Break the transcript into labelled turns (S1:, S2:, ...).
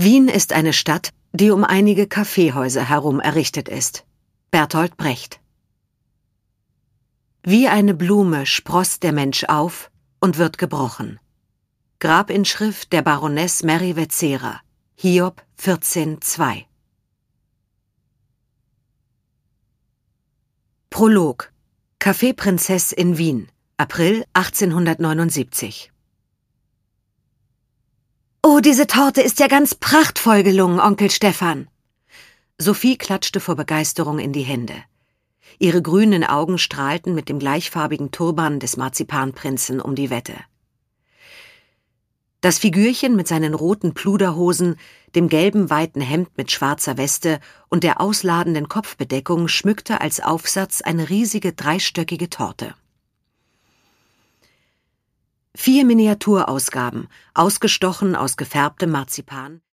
S1: Wien ist eine Stadt, die um einige Kaffeehäuser herum errichtet ist. Bertolt Brecht. Wie eine Blume sproßt der Mensch auf und wird gebrochen. Grabinschrift der Baroness Merivetsera, Hiob 14,2. Prolog. Kaffeeprinzess in Wien, April 1879. »Oh, diese Torte ist ja ganz prachtvoll gelungen, Onkel Stefan!« Sophie klatschte vor Begeisterung in die Hände. Ihre grünen Augen strahlten mit dem gleichfarbigen Turban des Marzipanprinzen um die Wette. Das Figürchen mit seinen roten Pluderhosen, dem gelben weiten Hemd mit schwarzer Weste und der ausladenden Kopfbedeckung schmückte als Aufsatz eine riesige dreistöckige Torte. 4 Miniaturausgaben, ausgestochen aus gefärbtem Marzipan,